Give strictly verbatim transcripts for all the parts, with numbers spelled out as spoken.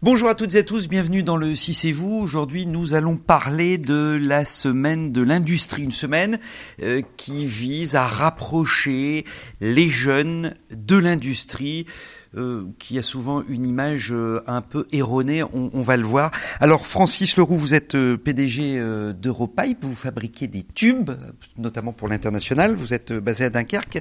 Bonjour à toutes et à tous, bienvenue dans le Si c'est vous. Aujourd'hui, nous allons parler de la semaine de l'industrie, une semaine euh, qui vise à rapprocher les jeunes de l'industrie, euh, qui a souvent une image euh, un peu erronée, on, on va le voir. Alors Francis Leroux, vous êtes euh, P D G euh, d'Europipe, vous fabriquez des tubes, notamment pour l'international, vous êtes euh, basé à Dunkerque.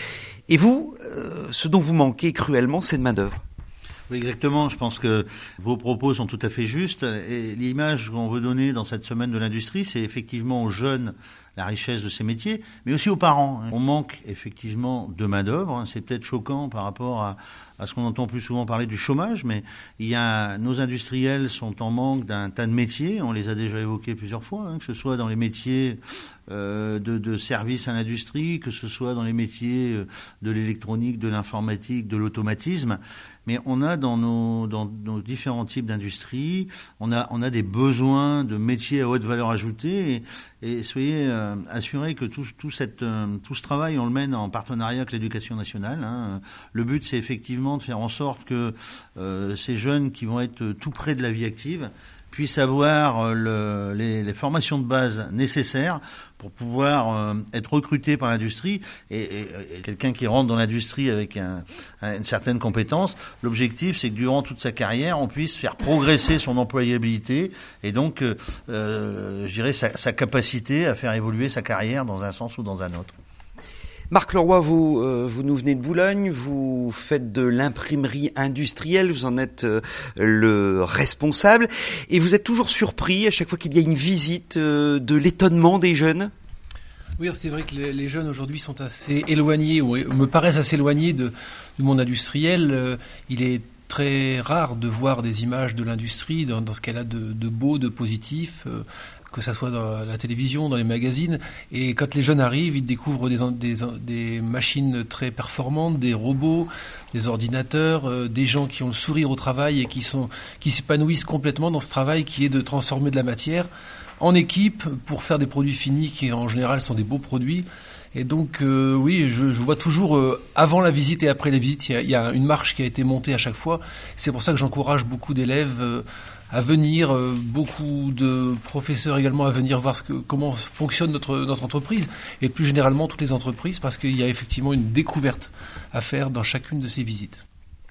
Et vous, euh, ce dont vous manquez cruellement, c'est de main-d'œuvre. Oui, exactement. Je pense que vos propos sont tout à fait justes. Et l'image qu'on veut donner dans cette semaine de l'industrie, c'est effectivement aux jeunes la richesse de ces métiers, mais aussi aux parents. On manque effectivement de main-d'œuvre. C'est peut-être choquant par rapport à, à ce qu'on entend plus souvent parler du chômage, mais il y a, nos industriels sont en manque d'un tas de métiers. On les a déjà évoqués plusieurs fois, hein, que ce soit dans les métiers euh, de, de services à l'industrie, que ce soit dans les métiers de l'électronique, de l'informatique, de l'automatisme. Mais on a dans nos, dans nos différents types d'industries, on a, on a des besoins de métiers à haute valeur ajoutée. Et, et soyez euh, assurés que tout, tout, cette, euh, tout ce travail, on le mène en partenariat avec l'éducation nationale. Hein. Le but, c'est effectivement de faire en sorte que euh, ces jeunes qui vont être tout près de la vie active puissent avoir le, les, les formations de base nécessaires pour pouvoir euh, être recruté par l'industrie et, et, et quelqu'un qui rentre dans l'industrie avec un, un, une certaine compétence. L'objectif, c'est que durant toute sa carrière, on puisse faire progresser son employabilité et donc, euh, je dirais, sa, sa capacité à faire évoluer sa carrière dans un sens ou dans un autre. Marc Leroy, vous, euh, vous nous venez de Boulogne, vous faites de l'imprimerie industrielle, vous en êtes euh, le responsable, et vous êtes toujours surpris à chaque fois qu'il y a une visite euh, de l'étonnement des jeunes. Oui, c'est vrai que les, les jeunes aujourd'hui sont assez éloignés, ou me paraissent assez éloignés de, du monde industriel. Euh, il est très rare de voir des images de l'industrie dans, dans ce qu'elle a de, de beau, de positif. Euh, que ça soit dans la télévision, dans les magazines. Et quand les jeunes arrivent, ils découvrent des, des, des machines très performantes, des robots, des ordinateurs, euh, des gens qui ont le sourire au travail et qui, sont, qui s'épanouissent complètement dans ce travail qui est de transformer de la matière en équipe pour faire des produits finis qui, en général, sont des beaux produits. Et donc, euh, oui, je, je vois toujours, euh, avant la visite et après la visite, il y, a, il y a une marche qui a été montée à chaque fois. C'est pour ça que j'encourage beaucoup d'élèves euh, à venir, euh, beaucoup de professeurs également à venir voir ce que, comment fonctionne notre, notre entreprise et plus généralement toutes les entreprises parce qu'il y a effectivement une découverte à faire dans chacune de ces visites.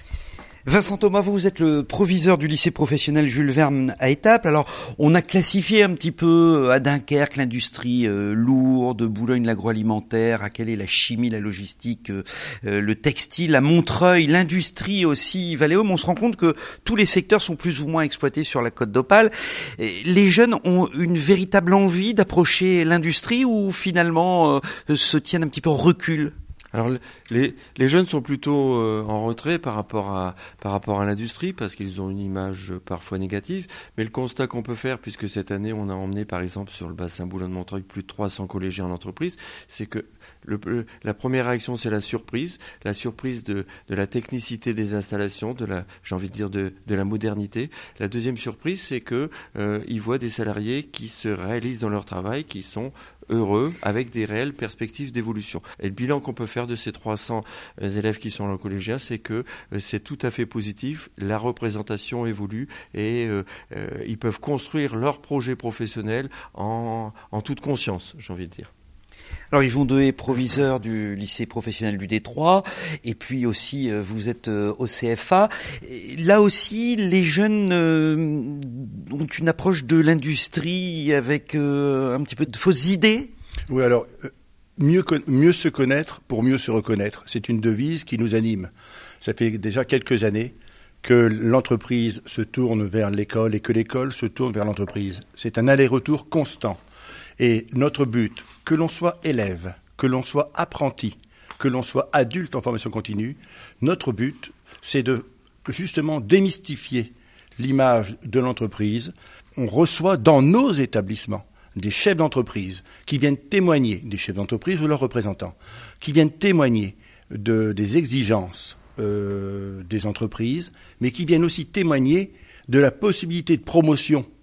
Vincent Thomas, vous êtes le proviseur du lycée professionnel Jules Verne à Étaples. Alors, on a classifié un petit peu à Dunkerque l'industrie euh, lourde, Boulogne l'agroalimentaire, à Calais la chimie, la logistique, euh, le textile, à Montreuil l'industrie aussi, Valéo. Mais on se rend compte que tous les secteurs sont plus ou moins exploités sur la côte d'Opale. Les jeunes ont une véritable envie d'approcher l'industrie ou finalement euh, se tiennent un petit peu en recul ? Alors les, les jeunes sont plutôt euh, en retrait par rapport à par rapport à l'industrie parce qu'ils ont une image parfois négative. Mais le constat qu'on peut faire, puisque cette année on a emmené par exemple sur le bassin Boulogne-Montreuil plus de trois cents collégiens en entreprise, c'est que le, le, la première réaction c'est la surprise, la surprise de, de la technicité des installations, de la j'ai envie de dire de, de la modernité. La deuxième surprise c'est que euh, ils voient des salariés qui se réalisent dans leur travail, qui sont heureux, avec des réelles perspectives d'évolution. Et le bilan qu'on peut faire de ces trois cents élèves qui sont dans le collégien, c'est que c'est tout à fait positif, la représentation évolue et euh, euh, ils peuvent construire leur projet professionnel en, en toute conscience, j'ai envie de dire. Alors Yvon Dehé, proviseur du lycée professionnel du Détroit, et puis aussi euh, vous êtes euh, au C F A. Et là aussi, les jeunes euh, ont une approche de l'industrie avec euh, un petit peu de fausses idées. Oui, alors euh, mieux, mieux se connaître pour mieux se reconnaître, c'est une devise qui nous anime. Ça fait déjà quelques années que l'entreprise se tourne vers l'école et que l'école se tourne vers l'entreprise. C'est un aller-retour constant. Et notre but, que l'on soit élève, que l'on soit apprenti, que l'on soit adulte en formation continue, notre but, c'est de justement démystifier l'image de l'entreprise. On reçoit dans nos établissements des chefs d'entreprise qui viennent témoigner, des chefs d'entreprise ou leurs représentants, qui viennent témoigner de, des exigences euh, des entreprises, mais qui viennent aussi témoigner de la possibilité de promotion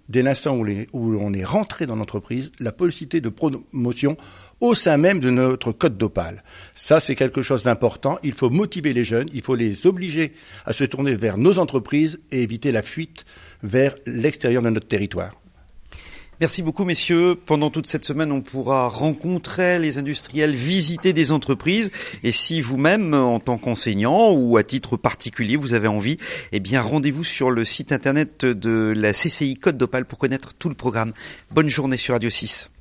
dès l'instant où, les, où on est rentré dans l'entreprise, la possibilité de promotion au sein même de notre code d'Opale. Ça, c'est quelque chose d'important. Il faut motiver les jeunes, il faut les obliger à se tourner vers nos entreprises et éviter la fuite vers l'extérieur de notre territoire. Merci beaucoup, messieurs. Pendant toute cette semaine, on pourra rencontrer les industriels, visiter des entreprises. Et si vous-même, en tant qu'enseignant ou à titre particulier, vous avez envie, eh bien, rendez-vous sur le site internet de la C C I Côte d'Opale pour connaître tout le programme. Bonne journée sur Radio six.